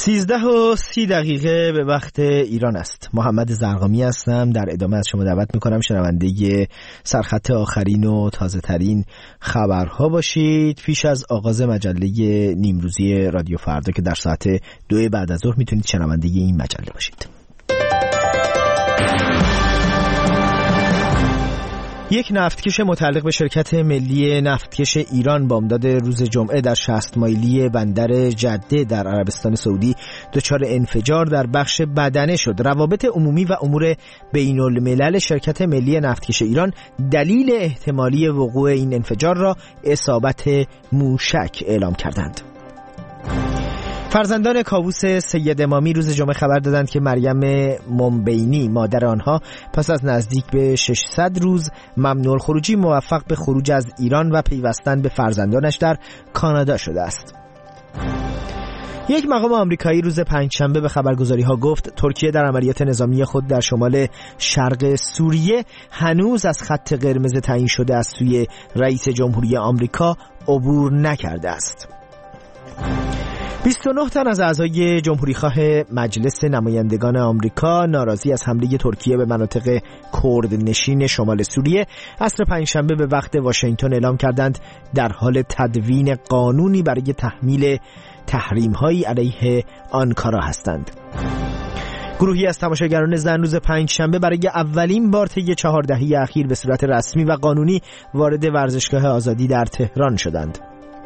13:30 به وقت ایران است. محمد زرقامی هستم. در ادامه از شما دعوت میکنم شنونده سرخط آخرین و تازه ترین خبرها باشید. پیش از آغاز مجله نیمروزی رادیو فردا که در ساعت 2 بعد از ظهر میتونید شنونده این مجله باشید. یک نفتکش متعلق به شرکت ملی نفتکش ایران بامداد روز جمعه در 60 مایلی بندر جده در عربستان سعودی دچار انفجار در بخش بدنه شد. روابط عمومی و امور بین الملل شرکت ملی نفتکش ایران دلیل احتمالی وقوع این انفجار را اصابت موشک اعلام کردند. فرزندان کاووس سید امامی روز جمعه خبر دادند که مریم منبینی مادر آنها پس از نزدیک به 600 روز ممنوع الخروجی موفق به خروج از ایران و پیوستن به فرزندانش در کانادا شده است. یک مقام آمریکایی روز پنجشنبه به خبرگزاری‌ها گفت ترکیه در عملیات نظامی خود در شمال شرق سوریه هنوز از خط قرمز تعیین شده از سوی رئیس جمهوری آمریکا عبور نکرده است. 29 تن از اعضای جمهوریخواه مجلس نمایندگان آمریکا ناراضی از حمله ترکیه به مناطق کردنشین شمال سوریه عصر پنجشنبه به وقت واشنگتن اعلام کردند در حال تدوین قانونی برای تحمیل تحریم‌هایی علیه آنکارا هستند. گروهی از تماشاگران زن روز پنجشنبه برای اولین بار طی 4 دهه اخیر به صورت رسمی و قانونی وارد ورزشگاه آزادی در تهران شدند.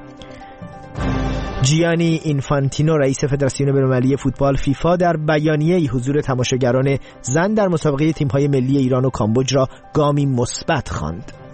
جیانی اینفانتینو رئیس فدراسیون بین‌المللی فوتبال فیفا در بیانیه‌ای حضور تماشاگران زن در مسابقه تیم‌های ملی ایران و کامبوج را گامی مثبت خواند.